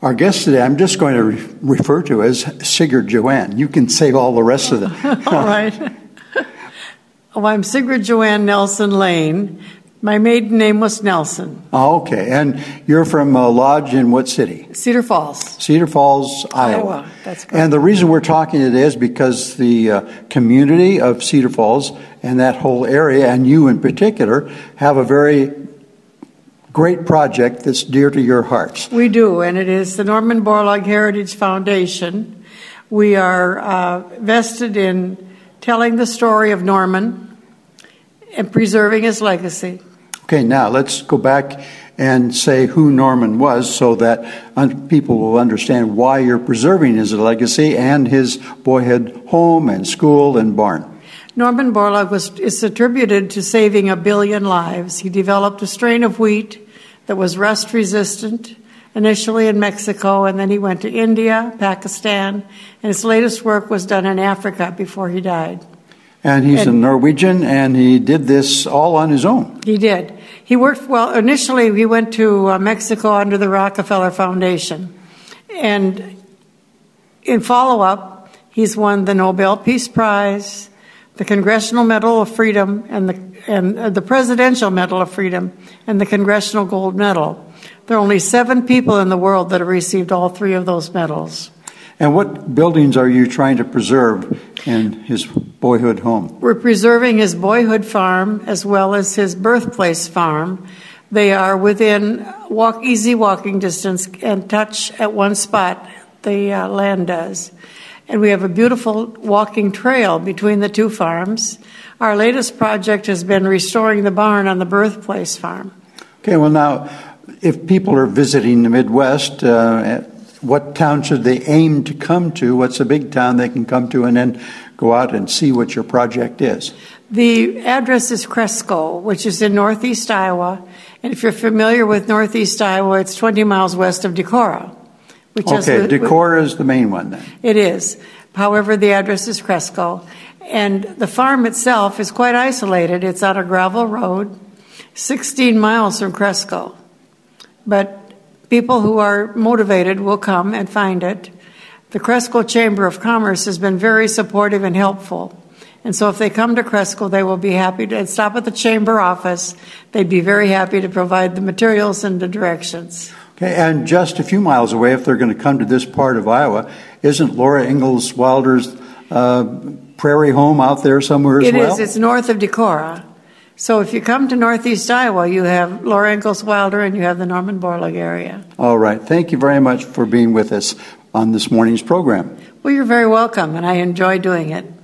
Our guest today, I'm just going to refer to as Sigrid Joanne. You can say all the rest of it. All right. Well, I'm Sigrid Joanne Nelson Lane. My maiden name was Nelson. Oh, okay. And you're from Lodge in what city? Cedar Falls. Cedar Falls, Iowa. That's correct. And the reason we're talking today is because the community of Cedar Falls and that whole area, and you in particular, have a very great project that's dear to your hearts. We do, and it is the Norman Borlaug Heritage Foundation. We are vested in telling the story of Norman and preserving his legacy. Okay, now let's go back and say who Norman was so that people will understand why you're preserving his legacy and his boyhood home and school and barn. Norman Borlaug is attributed to saving 1 billion lives. He developed a strain of wheat that was rust-resistant, initially in Mexico, and then he went to India, Pakistan, and his latest work was done in Africa before he died. And he's a Norwegian, and he did this all on his own. He did. He worked, well, initially he went to Mexico under the Rockefeller Foundation. And in follow-up, he's won the Nobel Peace Prize, the Congressional Medal of Freedom, and the Presidential Medal of Freedom, and the Congressional Gold Medal. There are only 7 people in the world that have received all 3 of those medals. And what buildings are you trying to preserve in his boyhood home? We're preserving his boyhood farm as well as his birthplace farm. They are within easy walking distance and touch at one spot, the land does. And we have a beautiful walking trail between the 2 farms. Our latest project has been restoring the barn on the birthplace farm. Okay, well now, if people are visiting the Midwest, what town should they aim to come to? What's a big town they can come to and then go out and see what your project is? The address is Cresco, which is in northeast Iowa. And if you're familiar with northeast Iowa, it's 20 miles west of Decorah. Decorah is the main one then. It is. However, the address is Cresco. And the farm itself is quite isolated. It's on a gravel road, 16 miles from Cresco. But people who are motivated will come and find it. The Cresco Chamber of Commerce has been very supportive and helpful. And so if they come to Cresco, they will be happy to stop at the chamber office. They'd be very happy to provide the materials and the directions. Okay, and just a few miles away, if they're going to come to this part of Iowa, isn't Laura Ingalls Wilder's prairie home out there somewhere as well? It is. It's north of Decorah. So if you come to northeast Iowa, you have Laura Ingalls Wilder and you have the Norman Borlaug area. All right. Thank you very much for being with us on this morning's program. Well, you're very welcome, and I enjoy doing it.